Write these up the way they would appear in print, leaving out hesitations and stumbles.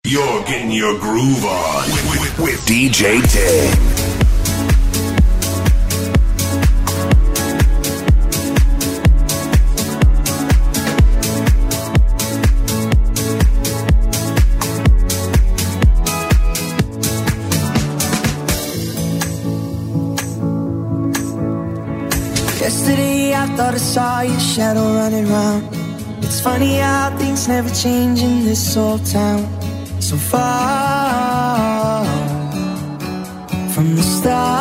You're getting your groove on with DJ Tig. Yesterday I thought I saw your shadow running round. It's funny how things never change in this old town. So far from the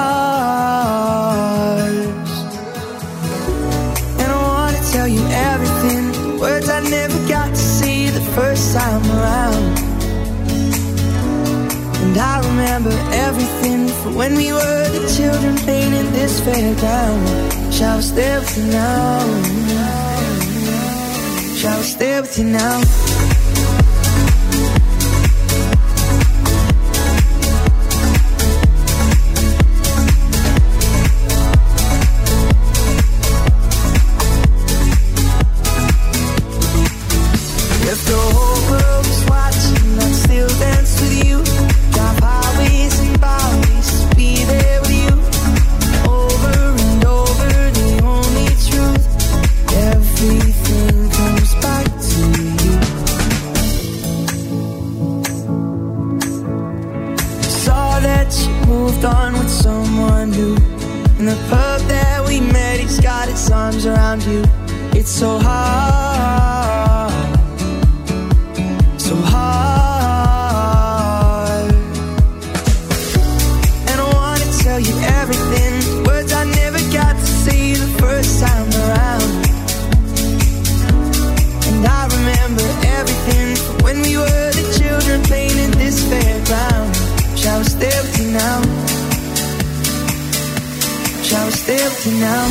stars. And I wanna tell you everything, the words I never got to see the first time around. And I remember everything from when we were the children playing in this fairground. Shall I stay with you now? Shall I stay with you now? If the whole world was watching, I'd still dance with you. Drive highways and byways to be there with you. Over and over, the only truth. Everything comes back to you. Saw that you moved on with someone new. In the pub that we met, he's got his arms around you. It's so hard, so hard. And I wanna tell you everything, words I never got to say the first time around. And I remember everything from when we were the children playing in this fairground. Shall I stay with you now? Shall I stay with you now?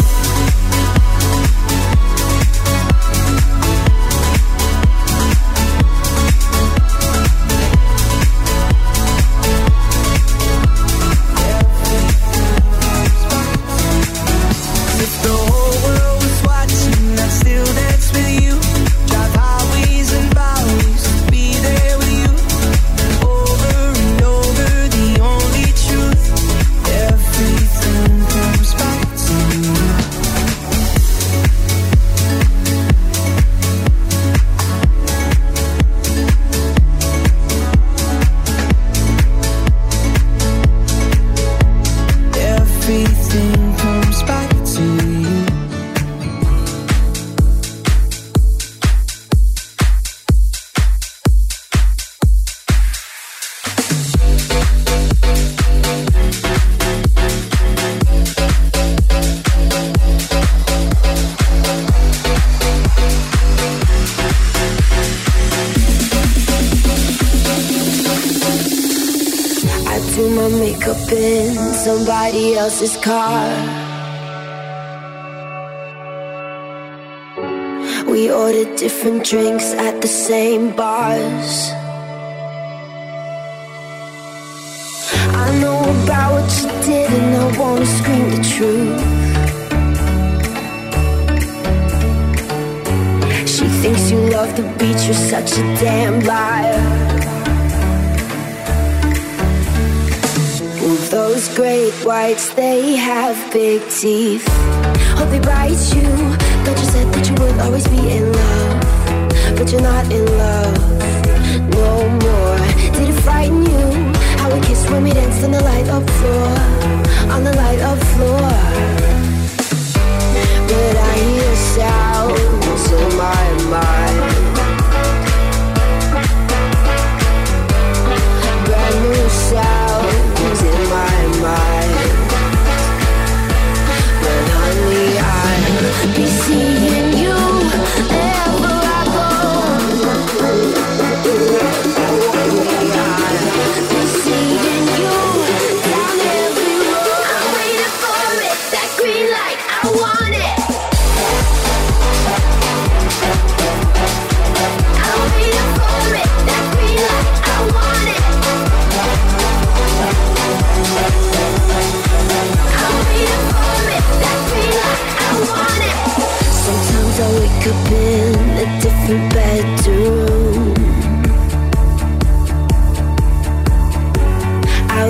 Up in somebody else's car. We ordered different drinks at the same bars. I know about what you did and I wanna scream the truth. She thinks you love the beach, you're such a damn liar. Those great whites, they have big teeth. Hope they bite you. Thought you said that you would always be in love, but you're not in love no more. Did it frighten you how we kissed when we danced on the light up floor, on the light up floor? But I hear sounds in my mind, brand new sounds in my mind. But honey, I'll be seeing you wherever I go.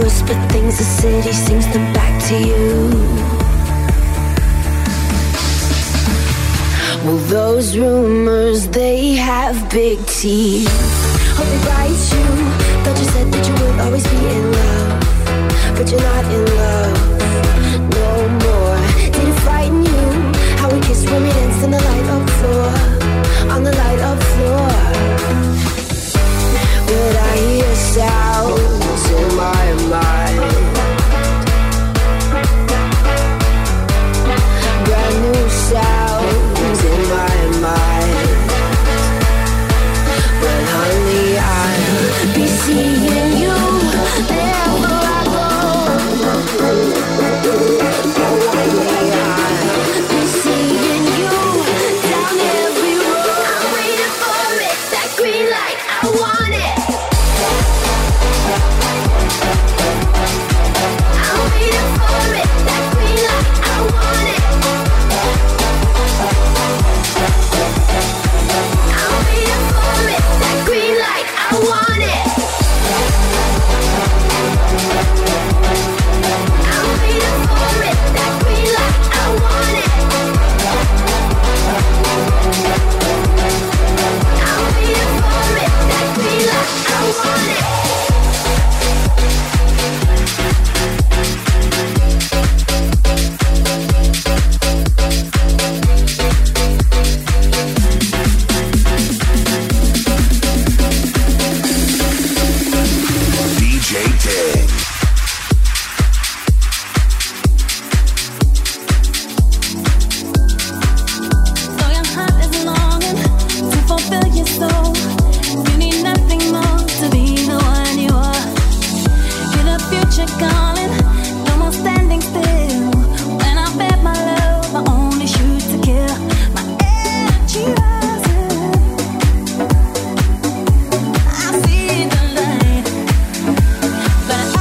whisper things, the city sings them back to you. Well, those rumors, they have big teeth. Hope they bite you. Thought you said that you would always be in love, but you're not in love no more. Did it frighten you how we kissed when we danced on the light up floor, on the light up floor? But I hear sounds in my mind, brand new sounds in my mind. But honey, I'll be seeing you wherever I go. Honey, I'll be seeing you down every road. I'm waiting for it, that green light, I want it. I'm waiting for it, that green light, I want it. I'm waiting for it, that green light, I want it. I'm waiting for it, that green light, I want it. I'm waiting for it, that green light, I want it. DJ Ting. So your heart is longing to fulfill your soul. You need nothing more to be the one you are. Feel the future calling, no more standing still. When I bet my love, I only shoot to kill. My energy rising, I see the light, but I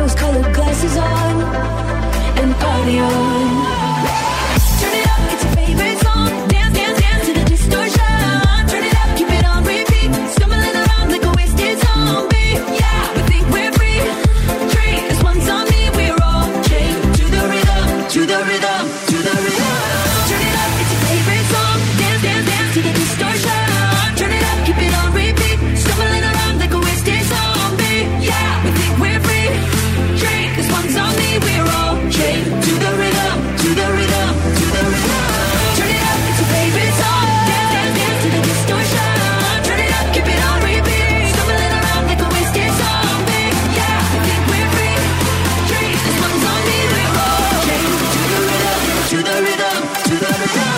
rose-colored glasses on and party on. Turn it up, it's your favorite song. Dance, dance, dance to the distortion. Turn it up, keep it on repeat. Stumbling around like a wasted zombie. Yeah, we think we're free. Drink, this one's on me. We're all chained to the rhythm, to the rhythm, to the rhythm. Turn it up, it's your favorite song. Dance, dance, dance to the distortion. Turn it up, keep it on repeat. Stumbling around like a wasted zombie. Yeah, we think we're free. Drink, this one's on me. We're all chained to the rhythm, to the rhythm, to the rhythm. Turn it up, it's your favorite song. Dance, dance, dance to the distortion. Turn it up, keep it on repeat. Stumbling around like a wasted zombie. Yeah, we think we're free. Drink, this one's on me. We're all chained to the rhythm, to the rhythm, to the rhythm.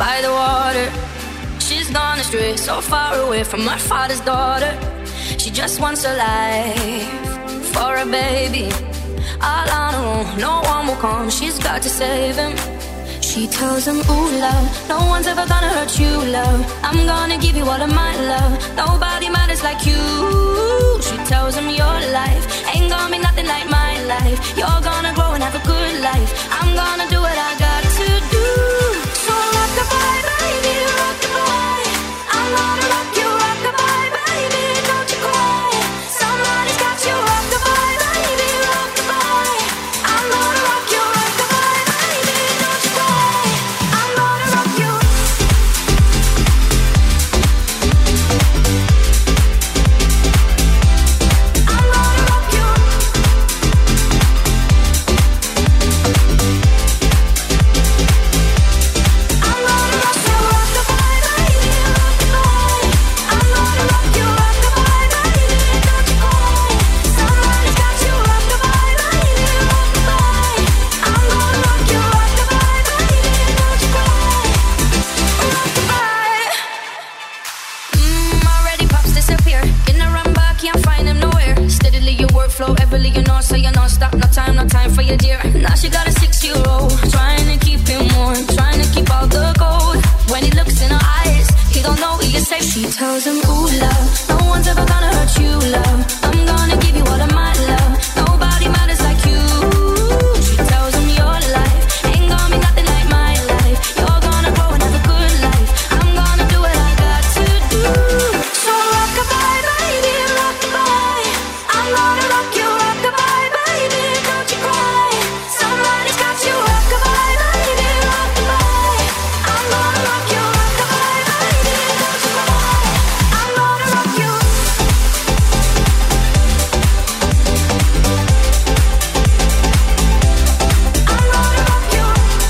by the water. She's gone astray, so far away from her father's daughter. She just wants a life for a baby, all on her own, no one will come. She's got to save him. She tells him, ooh, love, no one's ever gonna hurt you, love. I'm gonna give you all of my love. Nobody matters like you. She tells him, your life ain't gonna be nothing like my life. You're gonna grow and have a good life. I'm gonna do what I got to do. So rock-a-bye, baby, rock-a-bye. I'm gonna rock you, rock-a-bye, baby, don't you cry. Somebody's got you, rock-a-bye, baby, rock-a-bye. I'm gonna rock you, rock-a-bye, baby, don't you cry. I'm gonna rock you. I'm gonna rock you. Flow everly, you know, so you non-stop, no time for your dear. Now she got a 6-year-old, trying to keep him warm, trying to keep all the gold. When he looks in her eyes, he don't know he is safe. She tells him, ooh, love, no one's ever gonna hurt you, love. I'm gonna give you all of my love. Nobody matters like you. She tells him, your life ain't gonna be nothing like my life. You're gonna grow and have a good life. I'm gonna do what I got to do. So rock-a-bye, baby, rock-a-bye. I'm gonna rock you, rock-a-bye, baby, don't you cry. Somebody's got you, rock-a-bye, baby, rock-a-bye. I'm gonna rock you, rock-a-bye, baby, don't you cry. I'm gonna rock you. I'm gonna rock you.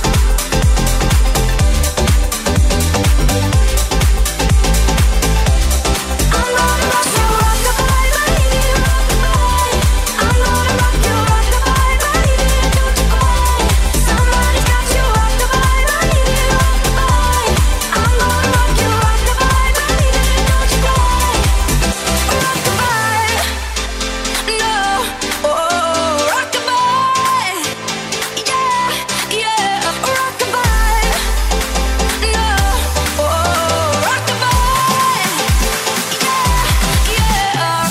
I'm gonna rock you, rock-a-bye, baby, rock-a-bye. I'm gonna rock you, rock-a-bye, baby, don't you cry. Somebody's got you, rock-a-bye, baby, rock-a-bye. I'm gonna rock you, rock-a-bye, baby, don't you cry. Rock-a-bye, no, oh, rock-a-bye, yeah, yeah, rock-a-bye, no, oh, rock-a-bye, yeah, yeah,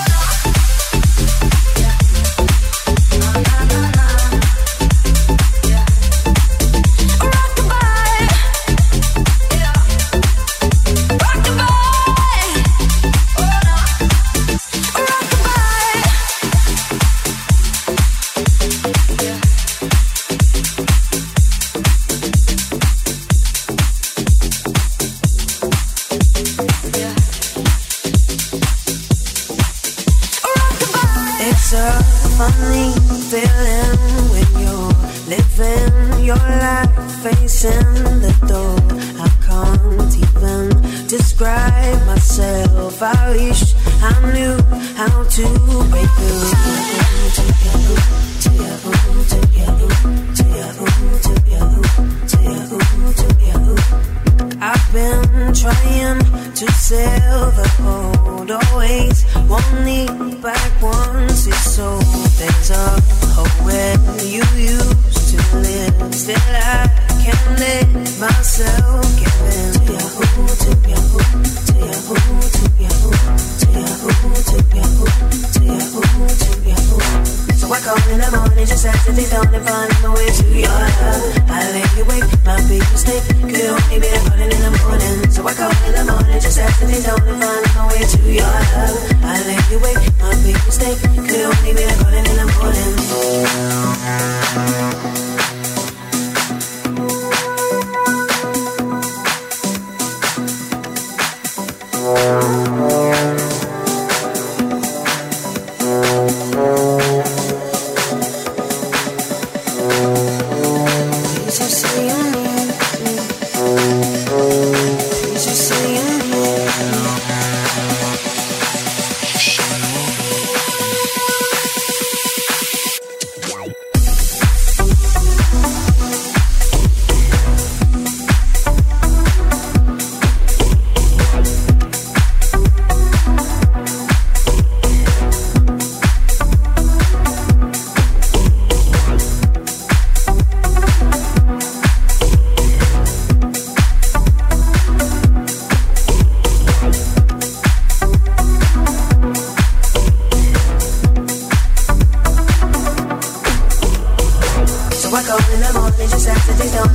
It's a funny feeling when you're living your life facing the door. I can't even describe myself. I wish I knew how to break through. I've been trying to sail the boat, always won't need back once it's sold. There's a hole where you used to live, still I can't let myself give in. So I call in the morning just after they don't find my way to your love. I lay awake, my big mistake could only be running in the morning. So I call in the morning just after they don't find my way to your love. I lay awake, my big mistake could only be running in the morning.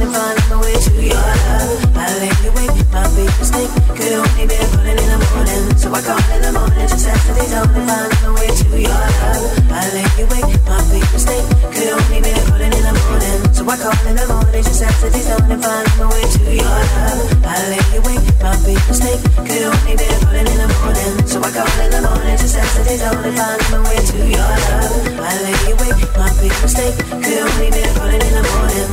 and finding my way to your love. I lay awake, my big mistake. Could only be calling in the morning, so I call in the morning just after they dawn and finding my way to your love. I lay awake, my big mistake. Could only be calling in the morning, so I call in the morning just after they dawn and finding my way to your love. I lay awake, my big mistake. Could only be calling in the morning, so I call in the morning just after they dawn and finding my way to your love. I lay awake, my big mistake. Could only be calling in the morning.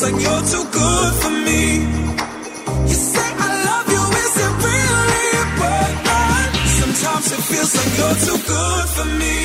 like you're too good for me. You say I love you, is it really? But sometimes it feels like you're too good for me.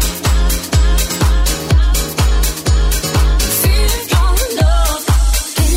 Feel your love.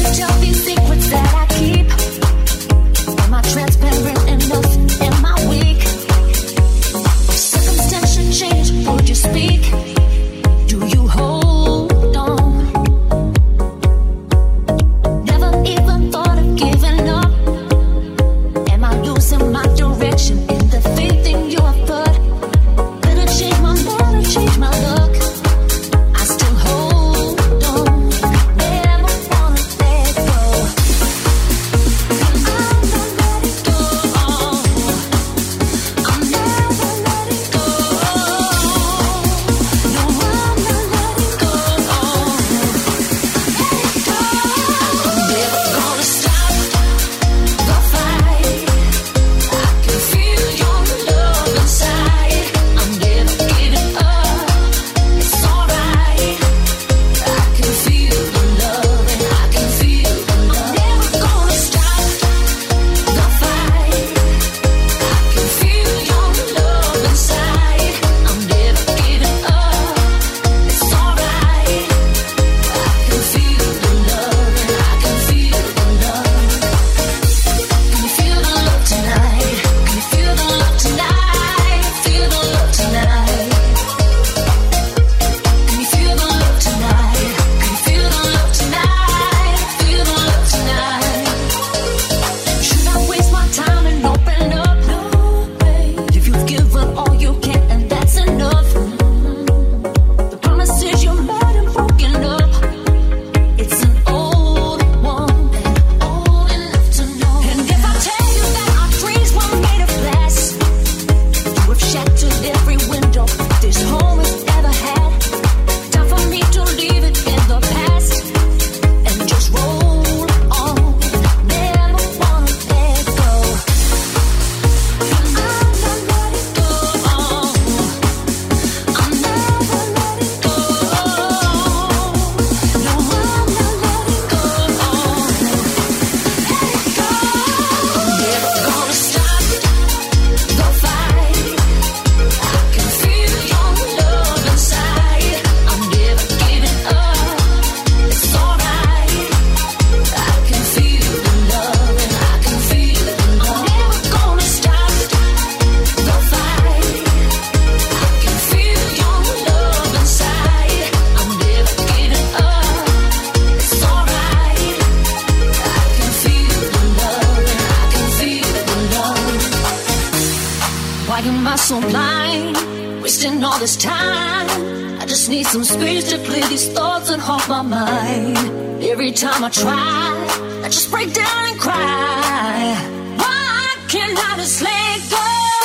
so blind, wasting all this time. I just need some space to clear these thoughts and hold my mind. Every time I try, I just break down and cry. Why can't I just let go?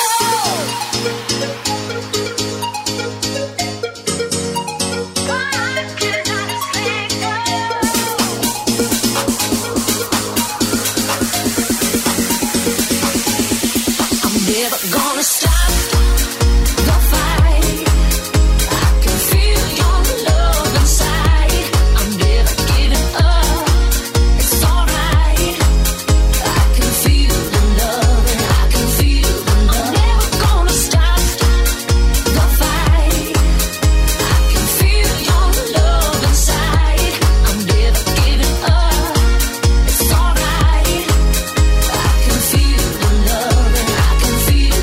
Gonna stop the fight. I can feel your love inside. I'm never giving up. It's alright. I can feel the love and I can feel the love. I'm never gonna stop the fight. I can feel your love inside. I'm never giving up. It's alright. I can feel the love and I can feel.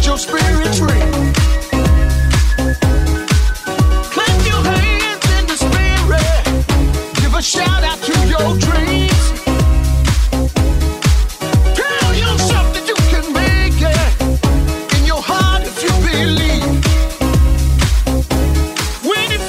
your spirit free. Clap your hands in the spirit. Give a shout out to your dreams. Tell yourself that you can make it in your heart if you believe. When it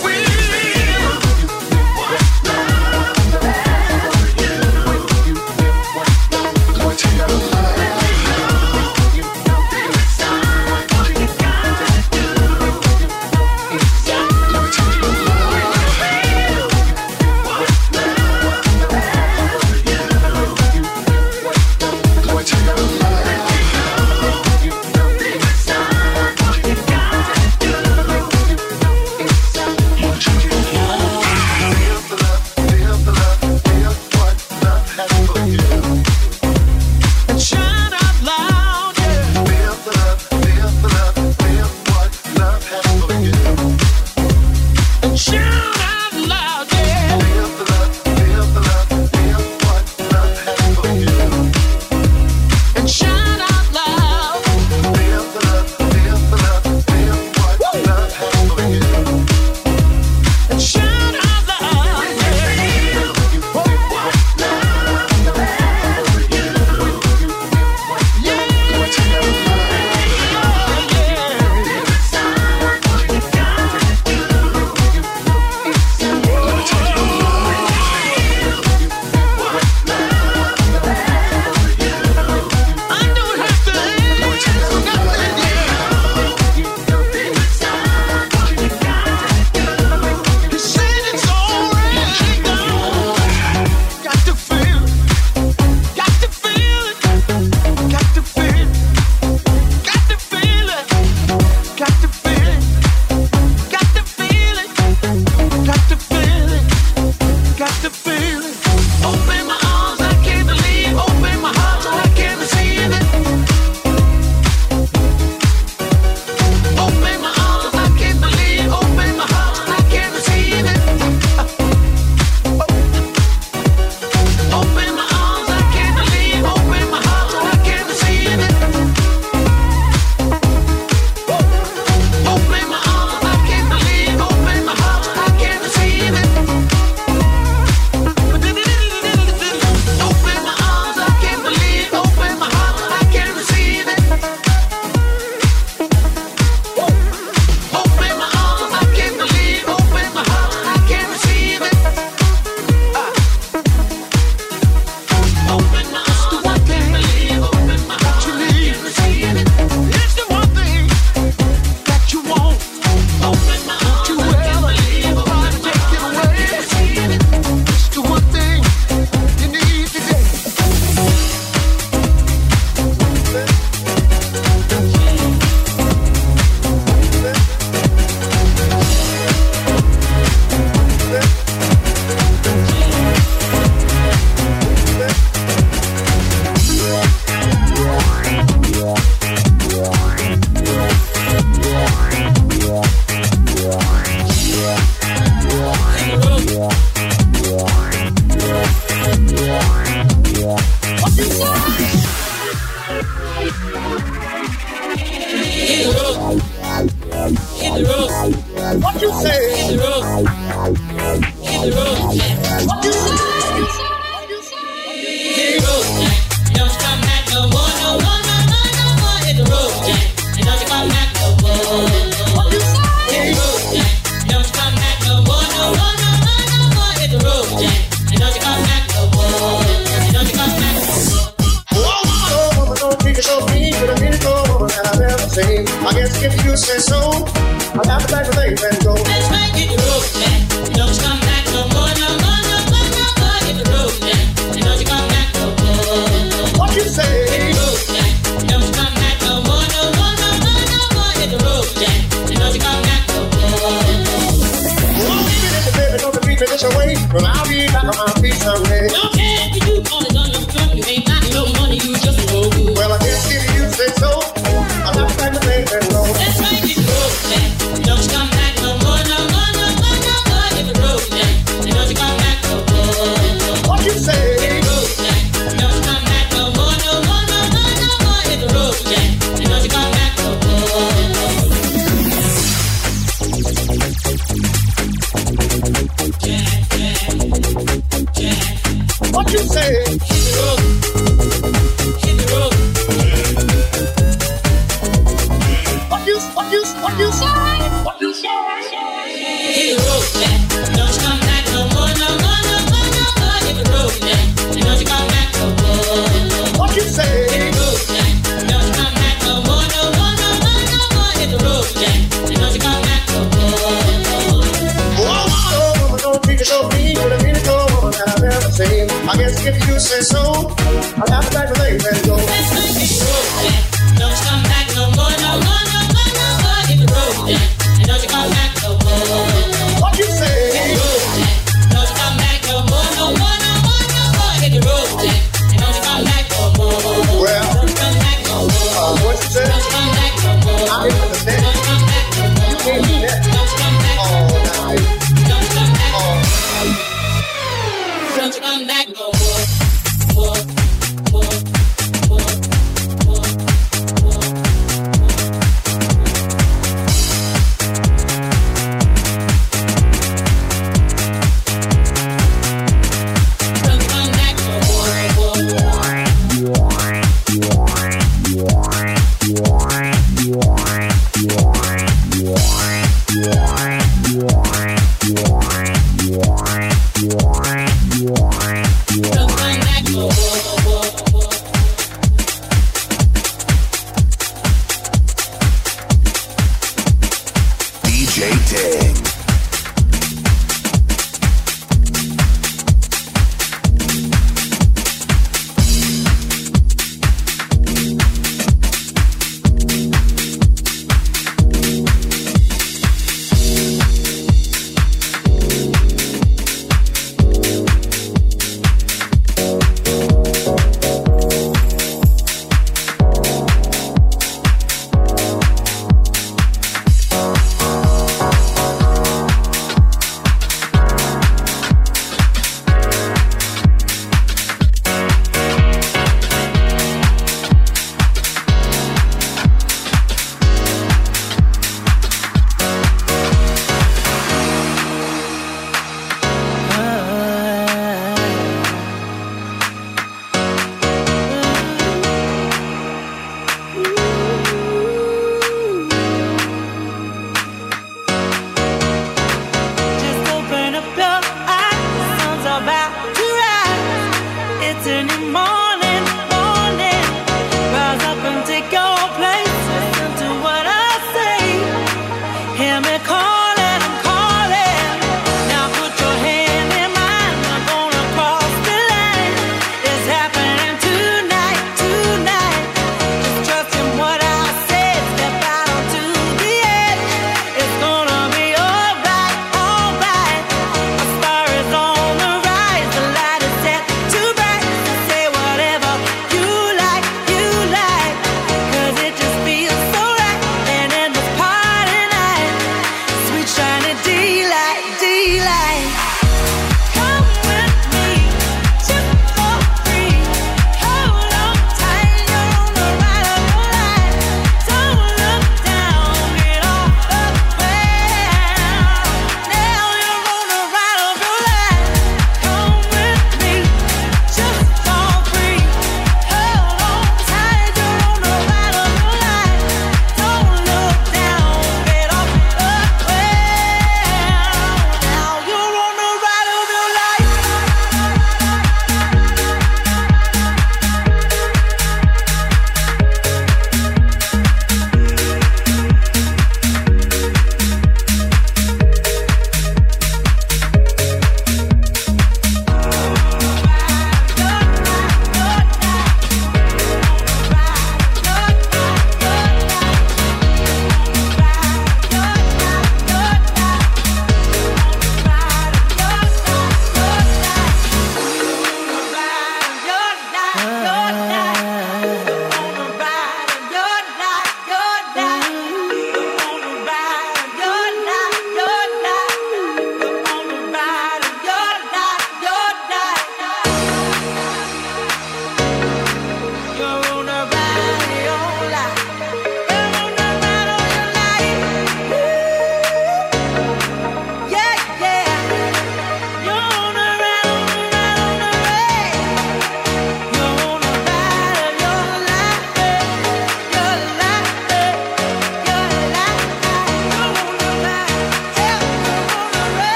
I guess if you say so, I'll have to back the legs and go. Let's make it road, don't come back no more, no more, no more, no more. Hit the road, and don't you come back no more. What you say? Hit the road, don't you come back no more, no more, no more, no more. Hit the road, and don't you come back no more. Well, don't you come back no more. What you say? Don't you come back no more. I didn't understand. Don't you come back no more. You can't do that. Don't you come back no more. Oh, now. Don't you come back no more. Don't you come back no more.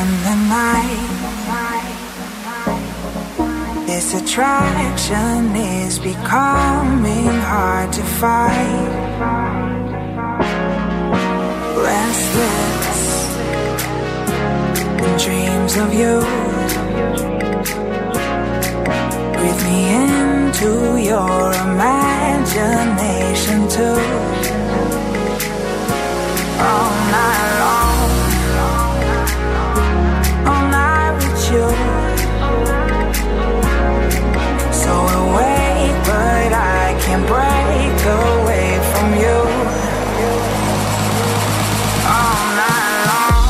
in the night. This attraction is becoming hard to fight. Restless in dreams of you. Breathe me into your imagination too. All night long, all night with you. So awake, but I can't break away from you. All night long.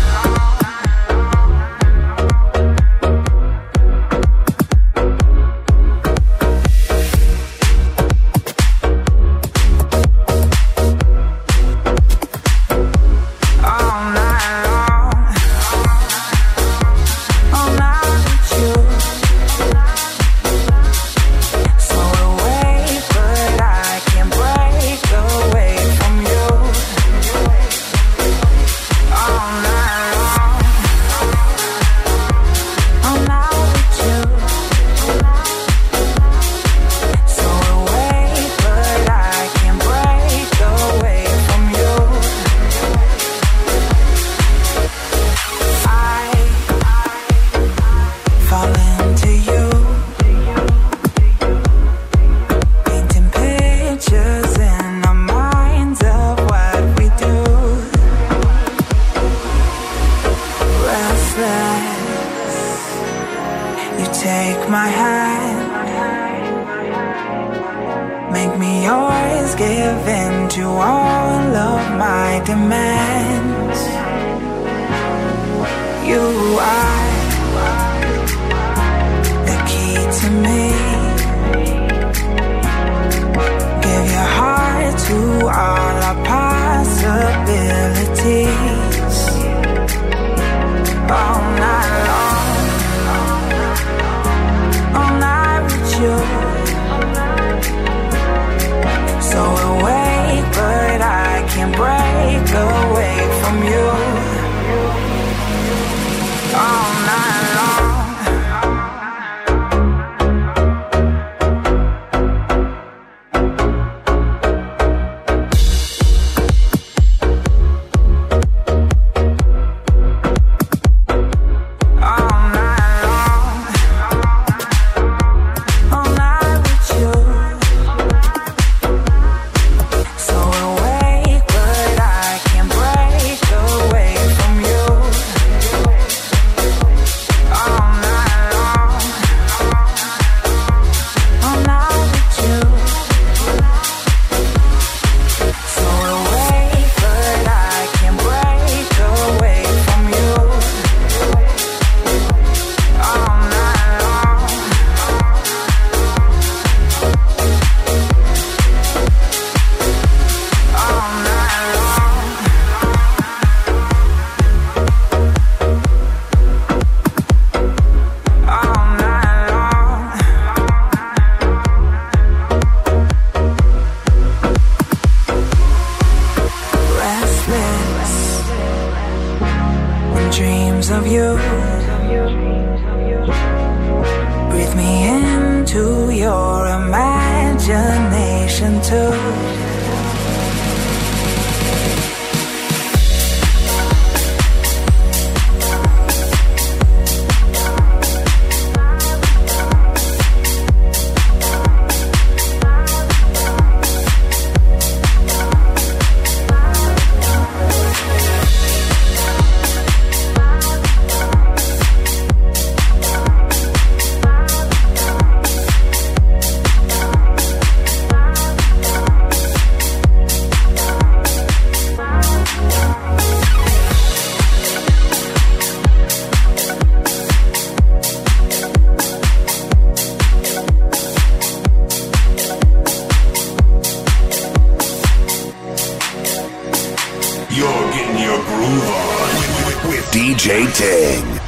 Of you, breathe me into your imagination too. You're getting your groove on with DJ Ting.